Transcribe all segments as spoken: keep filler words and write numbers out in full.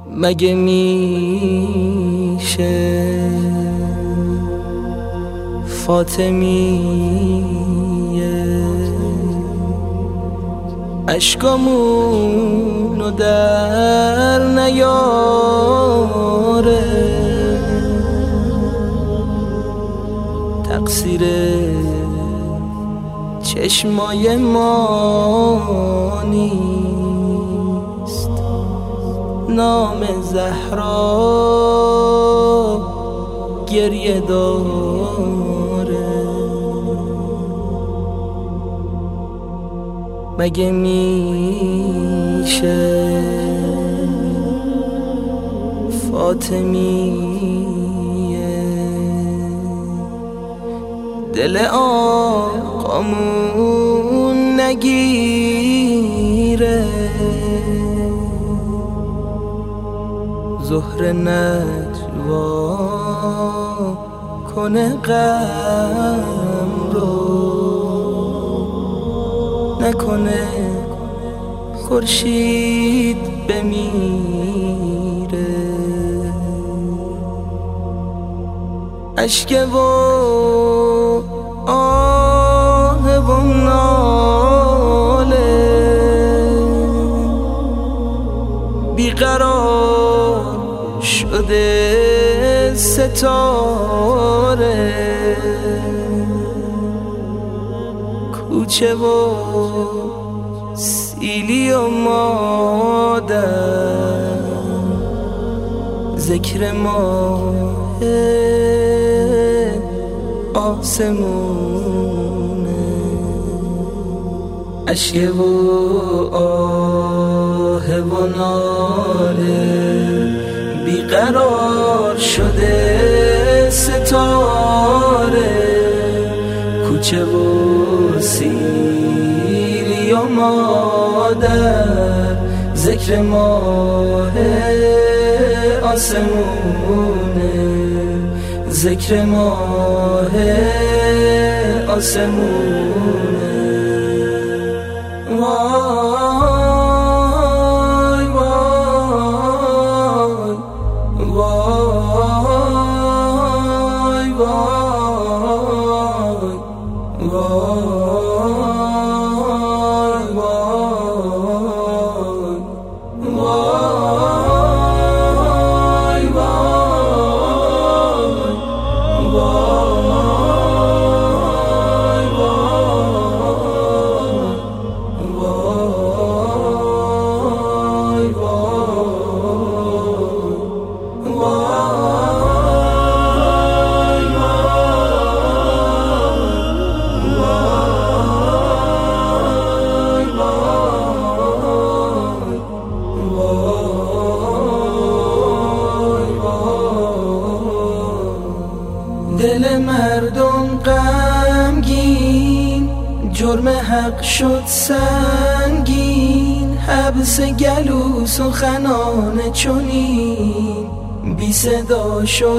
مگه میشه فاطمیه اشکامونو در نیاره، تقصیر چشمای ما نیست، نام زهرا گریه داره. مگه میشه فاطمیه دل آقامون نگیره، زهر نجوا کنه غم رو، نکنه خورشید بمیره. اشک و آه و ناله بیقرار شده ستاره، کوچه و سیلی و مادر ذکر ماه آسمونه. اشک و آه و ناله بیقرار شده ستاره، کوچه و سیلی و مادر ذکر ماه آسمونه، ذکر ماه آسمونه. وای وای وای وای دل مردم غمگین، جرم حق شد سنگین، حبس گلو سخنان چنین، بی صدا شد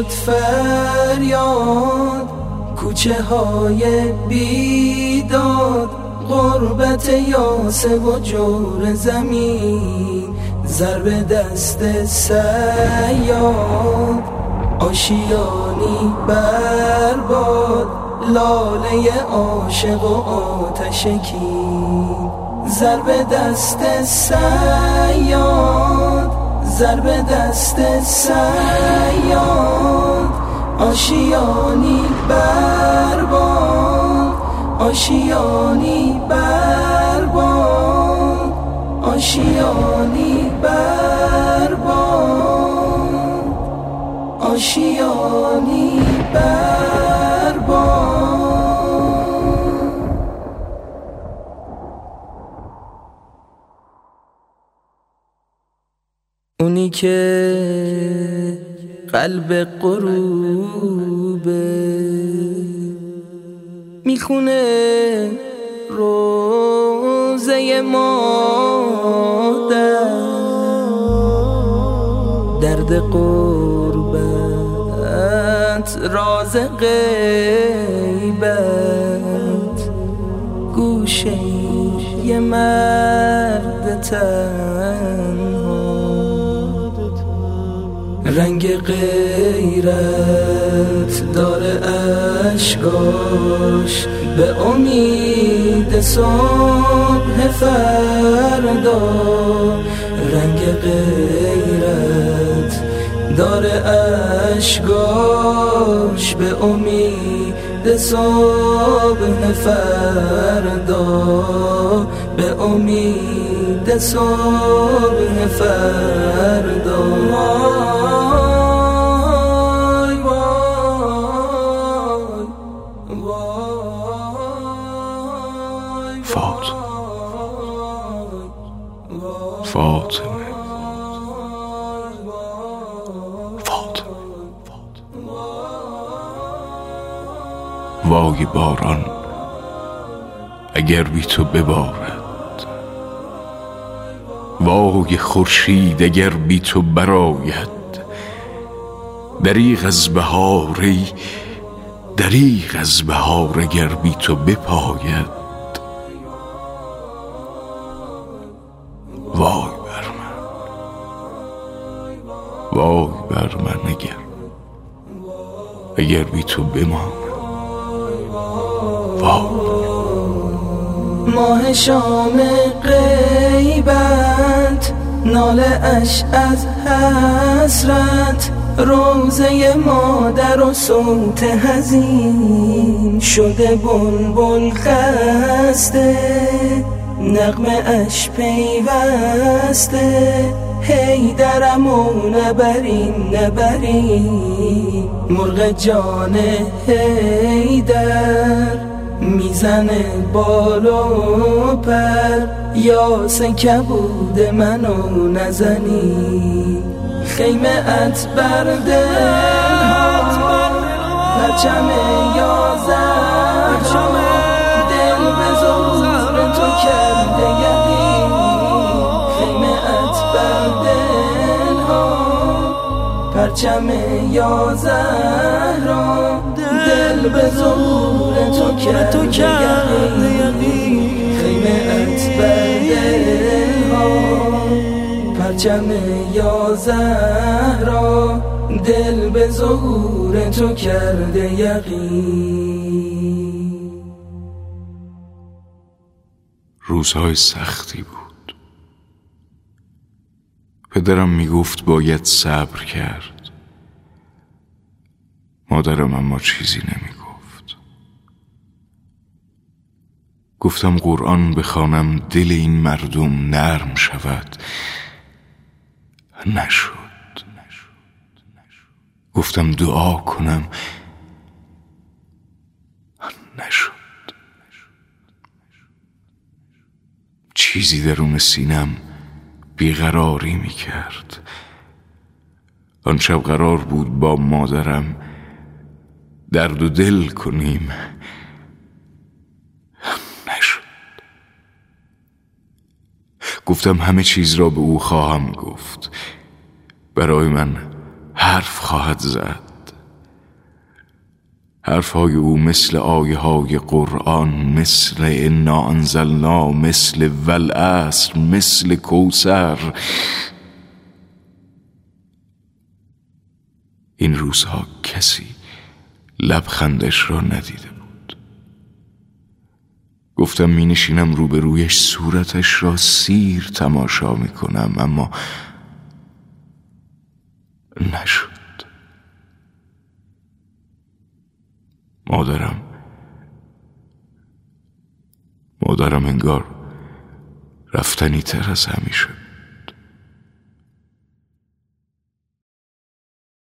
فریاد کوچه های بیداد، غربت یاسه و جور زمین، ضرب دست صیاد، آشیانی برباد، لاله عاشق و آتش کین، ضرب دست صیاد، ضرب دست صیاد، آشیانی برباد، آشیانی برباد، آشیانی برباد، آشیانی برباد. اونی که قلب غروبه میخونه روزه مادر، درد غربت راز غیبت، گوشه یه مرد تنها رنگ غیرت داره اشکاش، به امید صبح فردا. رنگ غیرت داره اشکاش، به امید صبح فردا، به امید صبح فردا. وای وای وای فاطمه فاطمه وای باران اگر بی تو ببارد، وای خورشید اگر بی تو برآید. دریغ از بهار ای دریغ از بهار اگر بی تو بپاید. وای بر من وای بر من اگر اگر بی تو بمانم. ماه شام غیبت، ناله اش از حسرت، روزه مادر و صوت حزین شده بلبل خسته. نغمه اش پیوسته، هی درم و نبرین نبرین. مرغ جان هیدر میزنه بال و پر، یاس کبود منو نزنی. خیمه ات بر دلها پرچم یازر، دل به زور تو کرده یقین. خیمه ات بر دلها پرچم یازر، دل به زور تو کرده یقین. خیمه ات بر دلها پرچم یازر، دل به زور تو کرده یقین. روزهای سختی بود. پدرم میگفت باید صبر کرد. مادرم اما چیزی نمیگفت. گفتم قرآن بخوانم دل این مردم نرم شود. نشد. گفتم دعا کنم. نشد. چیزی درون سینم بیقراری میکرد. آن شب قرار بود با مادرم درد و دل کنیم. نشد. گفتم همه چیز را به او خواهم گفت. برای من حرف خواهد زد. حرفهای او مثل آیه های قرآن، مثل انا انزلنا، مثل والعصر، مثل کوثر. این روزها کسی لبخندش را ندیده بود. گفتم می نشینم روبرویش، صورتش را سیر تماشا می کنم، اما نشد. مادرم مادرم انگار رفتنی تر از همیشه